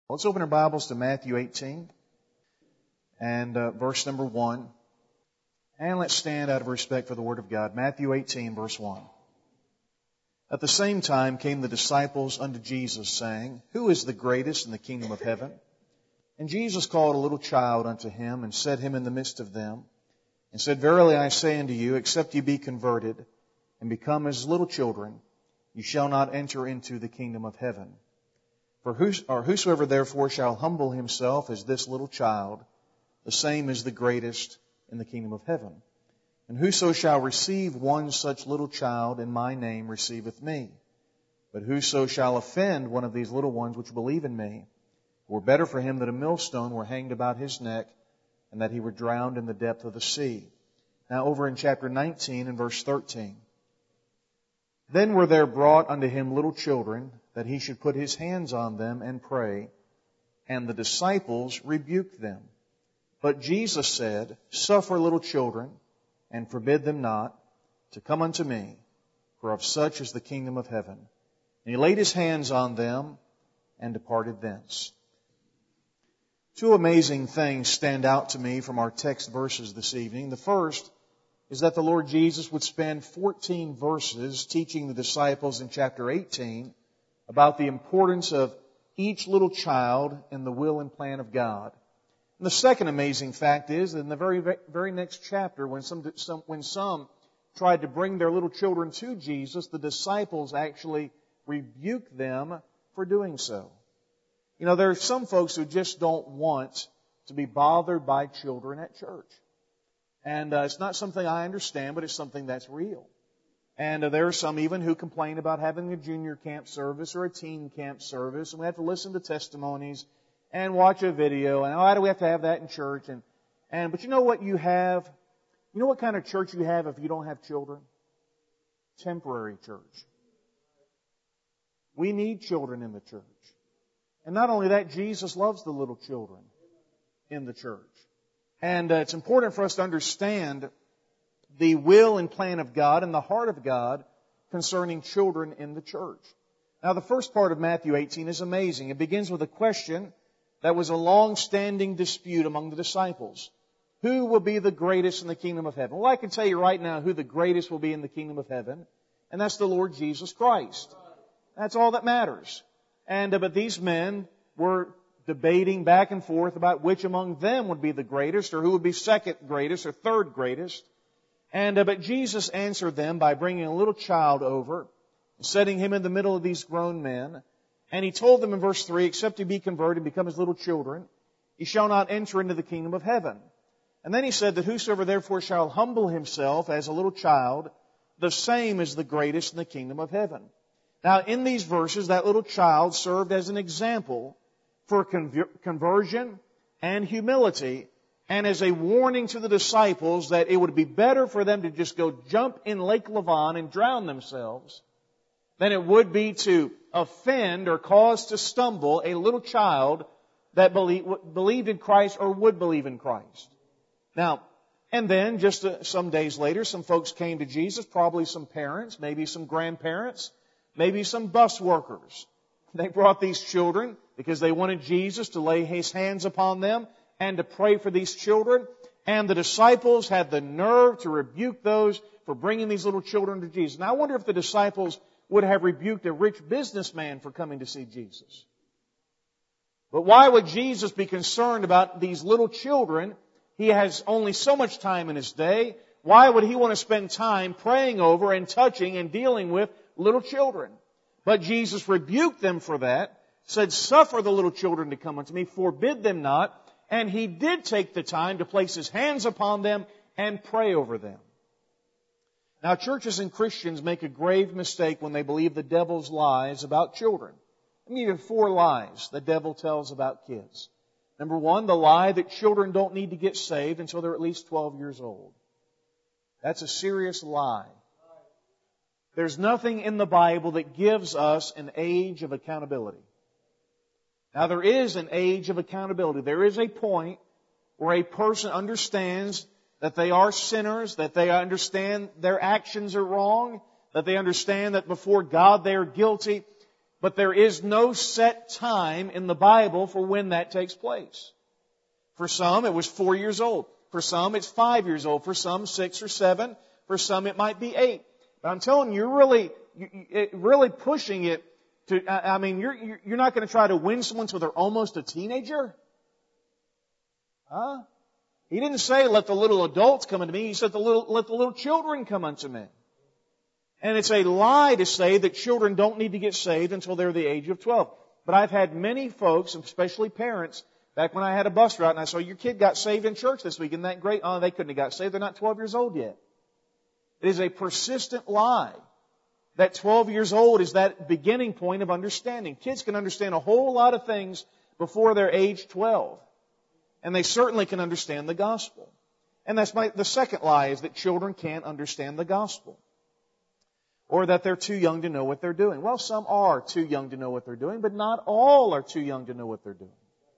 Let's open our Bibles to Matthew 18 and verse number 1. And let's stand out of respect for the Word of God. Matthew 18, verse 1. At the same time came the disciples unto Jesus, saying, Who is the greatest in the kingdom of heaven? And Jesus called a little child unto him, and set him in the midst of them, and said, Verily I say unto you, except ye be converted, and become as little children, ye shall not enter into the kingdom of heaven. For whosoever therefore shall humble himself as this little child, the same is the greatest in the kingdom of heaven. And whoso shall receive one such little child in my name receiveth me. But whoso shall offend one of these little ones which believe in me, it were better for him that a millstone were hanged about his neck, and that he were drowned in the depth of the sea. Now over in chapter 19 and verse 13. Then were there brought unto him little children, that he should put his hands on them and pray. And the disciples rebuked them. But Jesus said, Suffer little children, and forbid them not, to come unto me, for of such is the kingdom of heaven. And he laid his hands on them, and departed thence. Two amazing things stand out to me from our text verses this evening. The first is that the Lord Jesus would spend 14 verses teaching the disciples in chapter 18 about the importance of each little child in the will and plan of God. And the second amazing fact is that in the very next chapter, when some tried to bring their little children to Jesus, the disciples actually rebuked them for doing so. You know, there are some folks who just don't want to be bothered by children at church. And it's not something I understand, but it's something that's real. And there are some even who complain about having a junior camp service or a teen camp service, and we have to listen to testimonies and watch a video, and why do we have to have that in church? But you know what you have? You know what kind of church you have if you don't have children? Temporary church. We need children in the church. And not only that, Jesus loves the little children in the church. And it's important for us to understand the will and plan of God and the heart of God concerning children in the church. Now, the first part of Matthew 18 is amazing. It begins with a question that was a long-standing dispute among the disciples. Who will be the greatest in the kingdom of heaven? Well, I can tell you right now who the greatest will be in the kingdom of heaven, and that's the Lord Jesus Christ. That's all that matters. But these men were debating back and forth about which among them would be the greatest, or who would be second greatest or third greatest. But Jesus answered them by bringing a little child over, setting him in the middle of these grown men. And He told them in verse 3, Except ye be converted and become as little children, ye shall not enter into the kingdom of heaven. And then He said that whosoever therefore shall humble himself as a little child, the same is the greatest in the kingdom of heaven. Now, in these verses, that little child served as an example for conversion and humility, and as a warning to the disciples that it would be better for them to just go jump in Lake Lavon and drown themselves than it would be to offend or cause to stumble a little child that believed in Christ or would believe in Christ. Now, and then just some days later, some folks came to Jesus, probably some parents, maybe some grandparents, maybe some bus workers. They brought these children because they wanted Jesus to lay His hands upon them and to pray for these children. And the disciples had the nerve to rebuke those for bringing these little children to Jesus. Now, I wonder if the disciples would have rebuked a rich businessman for coming to see Jesus. But why would Jesus be concerned about these little children? He has only so much time in His day. Why would He want to spend time praying over and touching and dealing with little children? But Jesus rebuked them for that, said, Suffer the little children to come unto me, forbid them not. And He did take the time to place His hands upon them and pray over them. Now, churches and Christians make a grave mistake when they believe the devil's lies about children. Let me give you 4 lies the devil tells about kids. Number 1, the lie that children don't need to get saved until they're at least 12 years old. That's a serious lie. There's nothing in the Bible that gives us an age of accountability. Now, there is an age of accountability. There is a point where a person understands that they are sinners, that they understand their actions are wrong, that they understand that before God they are guilty. But there is no set time in the Bible for when that takes place. For some, it was 4 years old. For some, it's 5 years old. For some, 6 or 7. For some, it might be 8. But I'm telling you, you're really pushing it to, you're not going to try to win someone till they're almost a teenager. Huh? He didn't say, let the little adults come unto me. He said, let the little children come unto me. And it's a lie to say that children don't need to get saved until they're the age of 12. But I've had many folks, especially parents, back when I had a bus route, and I saw, your kid got saved in church this week. Isn't that great? Oh, they couldn't have got saved. They're not 12 years old yet. It is a persistent lie that 12 years old is that beginning point of understanding. Kids can understand a whole lot of things before they're age 12. And they certainly can understand the gospel. And that's the second lie, is that children can't understand the gospel. Or that they're too young to know what they're doing. Well, some are too young to know what they're doing, but not all are too young to know what they're doing.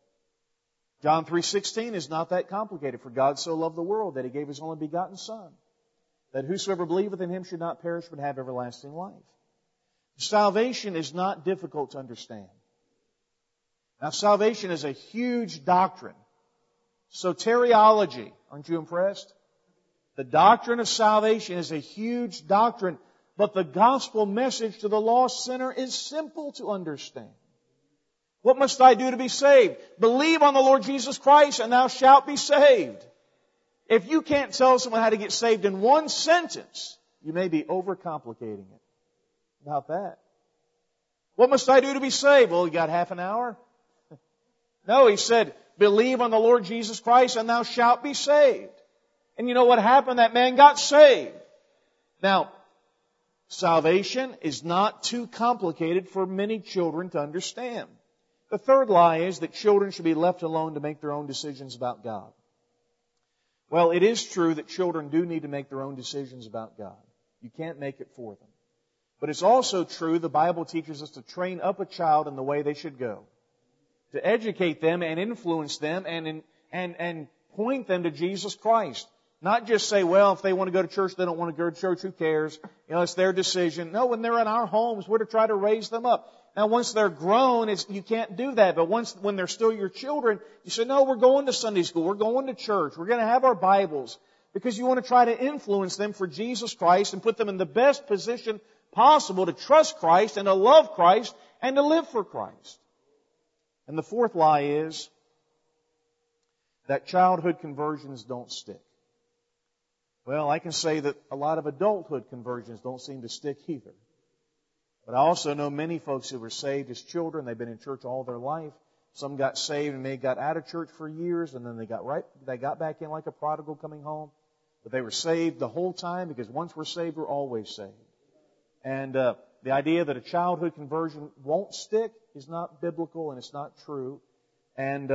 John 3:16 is not that complicated. For God so loved the world that He gave His only begotten Son, that whosoever believeth in Him should not perish but have everlasting life. Salvation is not difficult to understand. Now, salvation is a huge doctrine. Soteriology, aren't you impressed? The doctrine of salvation is a huge doctrine, but the gospel message to the lost sinner is simple to understand. What must I do to be saved? Believe on the Lord Jesus Christ and thou shalt be saved. If you can't tell someone how to get saved in one sentence, you may be overcomplicating it. How about that? What must I do to be saved? Well, you got half an hour? No, He said, believe on the Lord Jesus Christ and thou shalt be saved. And you know what happened? That man got saved. Now, salvation is not too complicated for many children to understand. The third lie is that children should be left alone to make their own decisions about God. Well, it is true that children do need to make their own decisions about God. You can't make it for them. But it's also true the Bible teaches us to train up a child in the way they should go. To educate them and influence them and point them to Jesus Christ. Not just say, well, if they want to go to church, they don't want to go to church, who cares? It's their decision. No, when they're in our homes, we're to try to raise them up. Now, once they're grown, you can't do that. But when they're still your children, you say, no, we're going to Sunday school. We're going to church. We're going to have our Bibles. Because you want to try to influence them for Jesus Christ and put them in the best position possible to trust Christ and to love Christ and to live for Christ. And the fourth lie is that childhood conversions don't stick. Well, I can say that a lot of adulthood conversions don't seem to stick either. But I also know many folks who were saved as children. They've been in church all their life. Some got saved and they got out of church for years, and then they got back in like a prodigal coming home. But they were saved the whole time, because once we're saved, we're always saved. And the idea that a childhood conversion won't stick is not biblical, and it's not true. And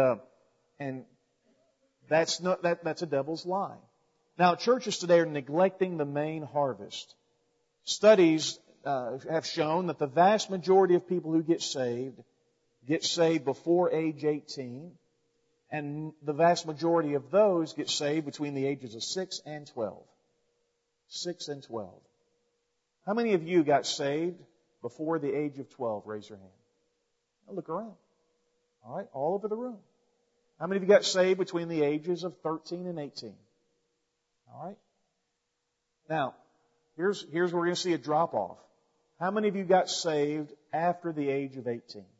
that's a devil's lie. Now, churches today are neglecting the main harvest. Studies have shown that the vast majority of people who get saved before age 18, and the vast majority of those get saved between the ages of 6 and 12. 6 and 12. How many of you got saved before the age of 12? Raise your hand. Now look around. All right, all over the room. How many of you got saved between the ages of 13 and 18? All right. Now, here's where we're going to see a drop-off. How many of you got saved after the age of 18? Do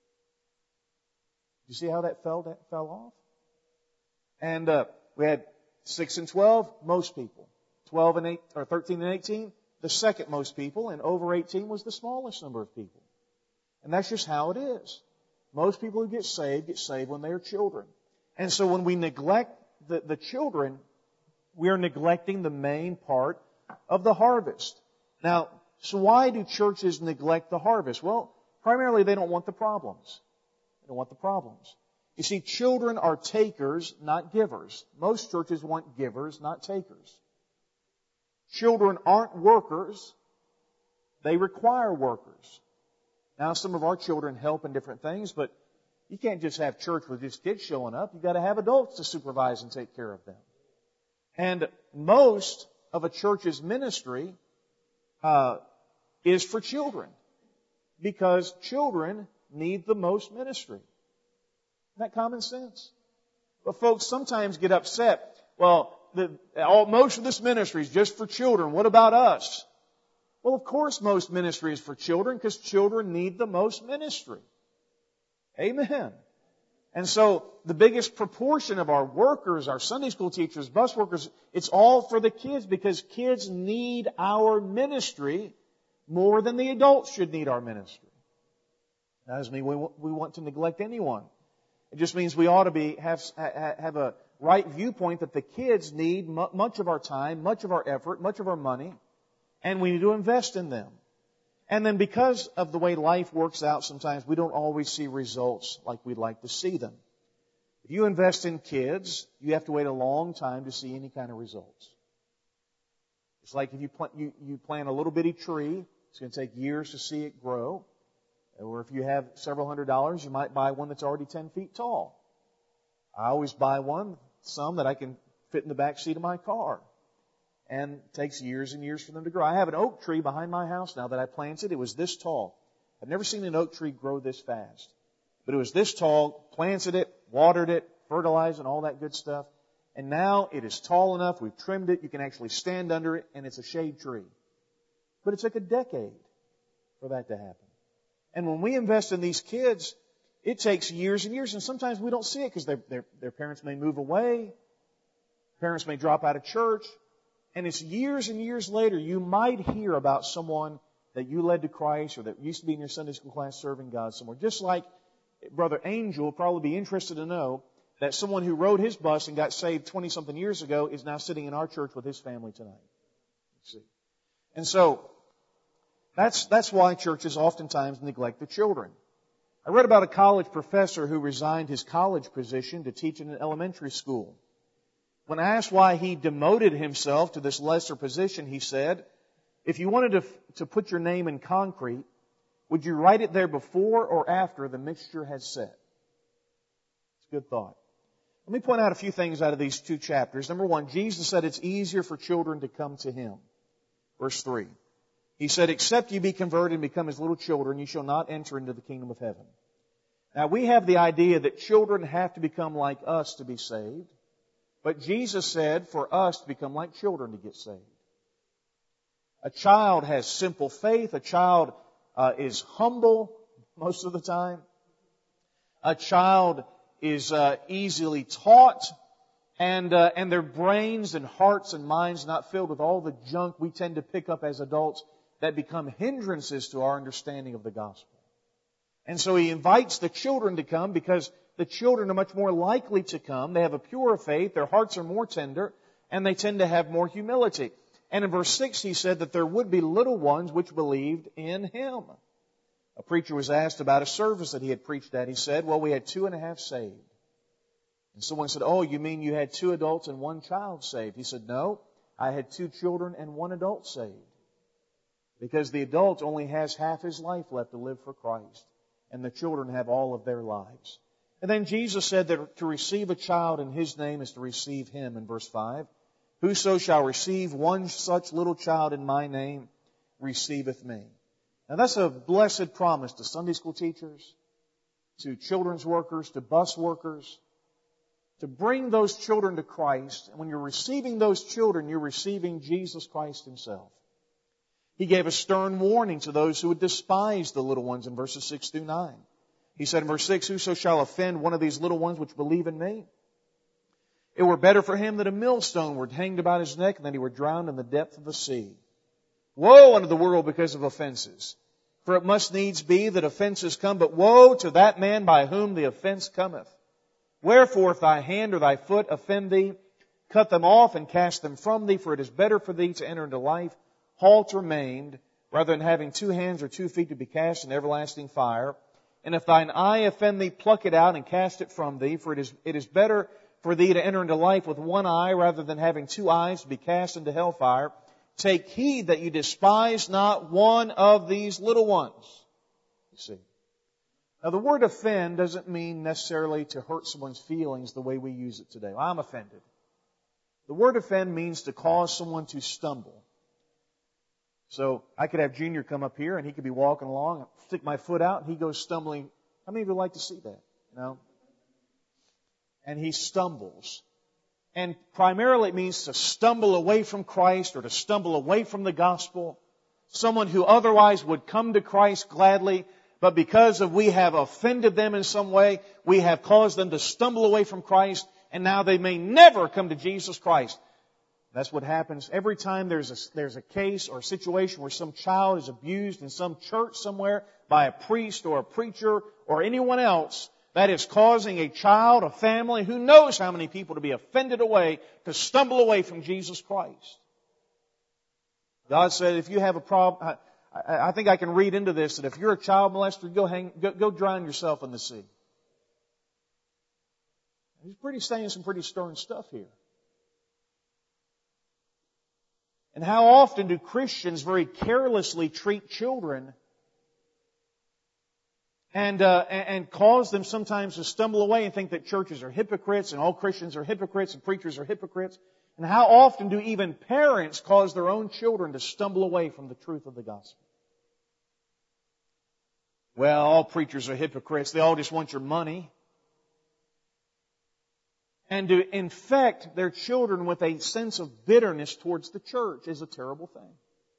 you see how that fell off? And we had 6 and 12, most people. 12 and 8, or 13 and 18, the second most people, and over 18 was the smallest number of people. And that's just how it is. Most people who get saved when they are children. And so when we neglect the children, we are neglecting the main part of the harvest. Now, so why do churches neglect the harvest? Well, primarily they don't want the problems. They don't want the problems. You see, children are takers, not givers. Most churches want givers, not takers. Children aren't workers. They require workers. Now, some of our children help in different things, but you can't just have church with just kids showing up. You've got to have adults to supervise and take care of them. And most of a church's ministry is for children. Because children need the most ministry. Isn't that common sense? But folks sometimes get upset. Well, most of this ministry is just for children. What about us? Well, of course most ministry is for children because children need the most ministry. Amen. And so the biggest proportion of our workers, our Sunday school teachers, bus workers, it's all for the kids because kids need our ministry more than the adults should need our ministry. That doesn't mean we want to neglect anyone. It just means we ought to have a right viewpoint that the kids need much of our time, much of our effort, much of our money, and we need to invest in them. And then because of the way life works out, sometimes we don't always see results like we'd like to see them. If you invest in kids, you have to wait a long time to see any kind of results. It's like if you plant a little bitty tree, it's going to take years to see it grow. Or if you have several $100s, you might buy one that's already 10 feet tall. I always buy some that I can fit in the back seat of my car. And it takes years and years for them to grow. I have an oak tree behind my house now that I planted. It was this tall. I've never seen an oak tree grow this fast. But it was this tall, planted it, watered it, fertilized and all that good stuff. And now it is tall enough. We've trimmed it. You can actually stand under it, and it's a shade tree. But it took a decade for that to happen. And when we invest in these kids, it takes years and years, and sometimes we don't see it because their parents may move away, parents may drop out of church, and it's years and years later you might hear about someone that you led to Christ or that used to be in your Sunday school class serving God somewhere. Just like Brother Angel will probably be interested to know that someone who rode his bus and got saved 20-something years ago is now sitting in our church with his family tonight. See? And so, that's why churches oftentimes neglect the children. I read about a college professor who resigned his college position to teach in an elementary school. When asked why he demoted himself to this lesser position, he said, if you wanted to put your name in concrete, would you write it there before or after the mixture has set? It's a good thought. Let me point out a few things out of these two chapters. Number one, Jesus said it's easier for children to come to Him. Verse 3. He said, except you be converted and become as little children, you shall not enter into the kingdom of heaven. Now we have the idea that children have to become like us to be saved. But Jesus said for us to become like children to get saved. A child has simple faith. A child is humble most of the time. A child is easily taught. And their brains and hearts and minds not filled with all the junk we tend to pick up as adults that become hindrances to our understanding of the gospel. And so He invites the children to come because the children are much more likely to come. They have a purer faith, their hearts are more tender, and they tend to have more humility. And in verse 6 He said that there would be little ones which believed in Him. A preacher was asked about a service that he had preached at. He said, well, we had 2.5 saved. And someone said, oh, you mean you had 2 adults and 1 child saved? He said, no, I had 2 children and 1 adult saved. Because the adult only has half his life left to live for Christ. And the children have all of their lives. And then Jesus said that to receive a child in His name is to receive Him in verse 5. Whoso shall receive one such little child in my name receiveth me. Now that's a blessed promise to Sunday school teachers, to children's workers, to bus workers, to bring those children to Christ. And when you're receiving those children, you're receiving Jesus Christ Himself. He gave a stern warning to those who would despise the little ones in verses 6 through 9. He said in verse 6, whoso shall offend one of these little ones which believe in me, it were better for him that a millstone were hanged about his neck and that he were drowned in the depth of the sea. Woe unto the world because of offenses! For it must needs be that offenses come, but woe to that man by whom the offense cometh. Wherefore, if thy hand or thy foot offend thee, cut them off and cast them from thee, for it is better for thee to enter into life halt or maimed, rather than having 2 hands or 2 feet to be cast in everlasting fire. And if thine eye offend thee, pluck it out and cast it from thee, for it is better for thee to enter into life with 1 eye, rather than having 2 eyes to be cast into hellfire. Take heed that you despise not one of these little ones. You see. Now the word offend doesn't mean necessarily to hurt someone's feelings the way we use it today. I'm offended. The word offend means to cause someone to stumble. So I could have Junior come up here and he could be walking along, stick my foot out, and he goes stumbling. How many of you like to see that? You know? And he stumbles. And primarily it means to stumble away from Christ or to stumble away from the gospel. Someone who otherwise would come to Christ gladly, but because we have offended them in some way, we have caused them to stumble away from Christ, and now they may never come to Jesus Christ. That's what happens every time there's a case or a situation where some child is abused in some church somewhere by a priest or a preacher or anyone else. That is causing a child, a family, who knows how many people to be offended away, to stumble away from Jesus Christ. God said, if you have a problem, I think I can read into this, that if you're a child molester, go drown yourself in the sea. He's saying some pretty stern stuff here. And how often do Christians very carelessly treat children and cause them sometimes to stumble away and think that churches are hypocrites and all Christians are hypocrites and preachers are hypocrites? And how often do even parents cause their own children to stumble away from the truth of the gospel? Well, all preachers are hypocrites. They all just want your money. And to infect their children with a sense of bitterness towards the church is a terrible thing.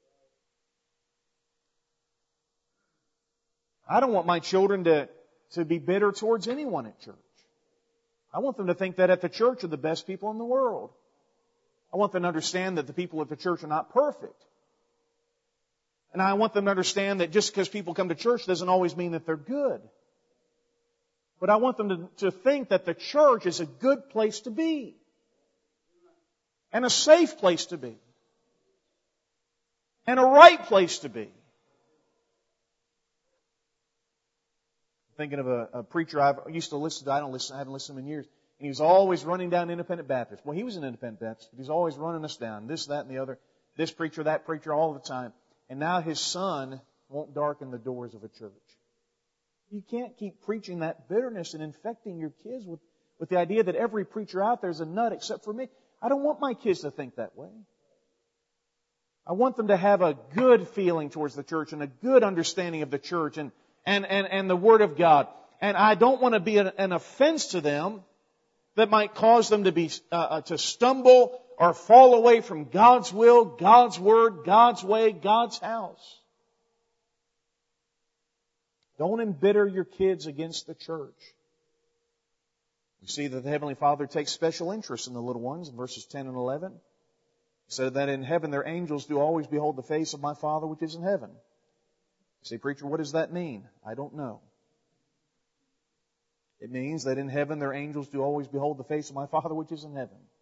I don't want my children to be bitter towards anyone at church. I want them to think that at the church are the best people in the world. I want them to understand that the people at the church are not perfect. And I want them to understand that just because people come to church doesn't always mean that they're good. But I want them to think that the church is a good place to be. And a safe place to be. And a right place to be. Thinking of a preacher I used to listen to. I haven't listened to him in years. And he was always running down Independent Baptist. Well, he was an Independent Baptist, but he's always running us down. This, that, and the other. This preacher, that preacher, all the time. And now his son won't darken the doors of a church. You can't keep preaching that bitterness and infecting your kids with the idea that every preacher out there is a nut except for me. I don't want my kids to think that way. I want them to have a good feeling towards the church and a good understanding of the church and the Word of God. And I don't want to be an offense to them that might cause them to stumble or fall away from God's will, God's Word, God's way, God's house. Don't embitter your kids against the church. We see that the Heavenly Father takes special interest in the little ones in verses 10 and 11. He said that in heaven their angels do always behold the face of my Father which is in heaven. You say, preacher, what does that mean? I don't know. It means that in heaven their angels do always behold the face of my Father which is in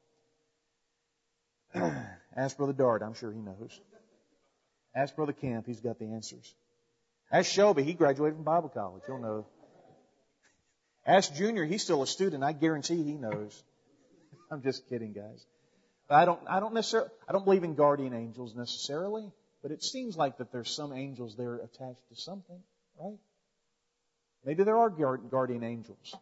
heaven. Ask Brother Dart, I'm sure he knows. Ask Brother Camp, he's got the answers. Ask Shelby, he graduated from Bible college, he'll know. Ask Junior, he's still a student, I guarantee he knows. I'm just kidding, guys. But I don't believe in guardian angels necessarily, but it seems like that there's some angels there attached to something, right? Maybe there are guardian angels.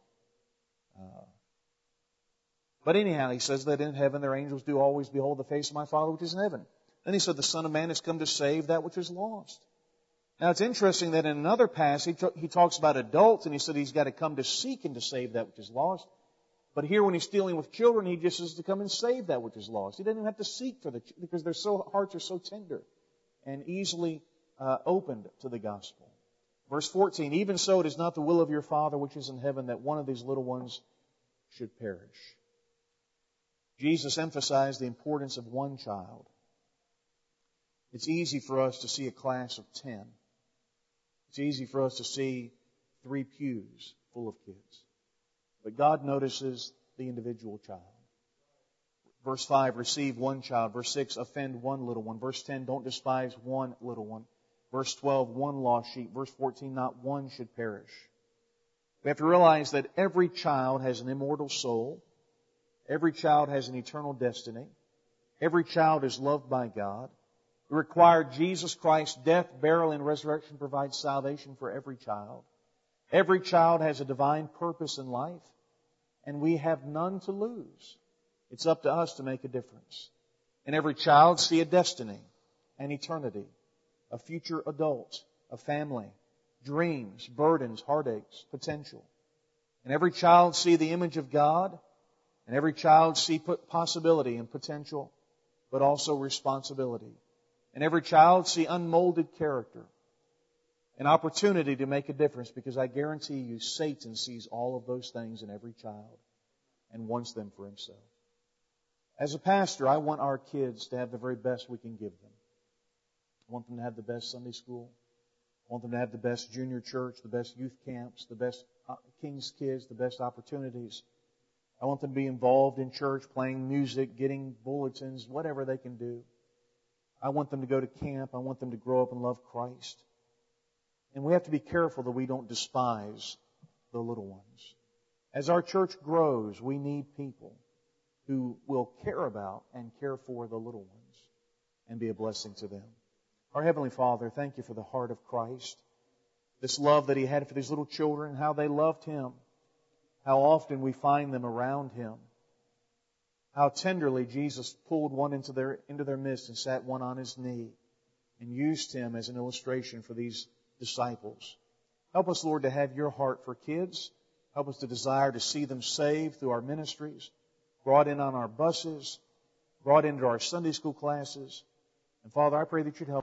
But anyhow, he says that in heaven their angels do always behold the face of my Father which is in heaven. Then he said the Son of Man has come to save that which is lost. Now it's interesting that in another passage he talks about adults and he said he's got to come to seek and to save that which is lost. But here when he's dealing with children, he just says to come and save that which is lost. He doesn't even have to seek because their hearts are so tender and easily opened to the gospel. Verse 14, even so it is not the will of your Father which is in heaven that one of these little ones should perish. Jesus emphasized the importance of one child. It's easy for us to see a class of 10. It's easy for us to see 3 pews full of kids. But God notices the individual child. Verse 5, receive one child. Verse 6, offend one little one. Verse 10, don't despise one little one. Verse 12, one lost sheep. Verse 14, not one should perish. We have to realize that every child has an immortal soul. Every child has an eternal destiny. Every child is loved by God. We require Jesus Christ's death, burial, and resurrection provides salvation for every child. Every child has a divine purpose in life, and we have none to lose. It's up to us to make a difference. And every child see a destiny, an eternity. a future adult, a family, dreams, burdens, heartaches, potential. And every child see the image of God, and every child see possibility and potential, but also responsibility. And every child see unmolded character, an opportunity to make a difference, because I guarantee you Satan sees all of those things in every child and wants them for himself. As a pastor, I want our kids to have the very best we can give them. I want them to have the best Sunday school. I want them to have the best junior church, the best youth camps, the best King's Kids, the best opportunities. I want them to be involved in church, playing music, getting bulletins, whatever they can do. I want them to go to camp. I want them to grow up and love Christ. And we have to be careful that we don't despise the little ones. As our church grows, we need people who will care about and care for the little ones and be a blessing to them. Our Heavenly Father, thank you for the heart of Christ, this love that He had for these little children, how they loved Him, how often we find them around Him, how tenderly Jesus pulled one into their midst and sat one on His knee and used him as an illustration for these disciples. Help us, Lord, to have Your heart for kids. Help us to desire to see them saved through our ministries, brought in on our buses, brought into our Sunday school classes. And Father, I pray that You'd help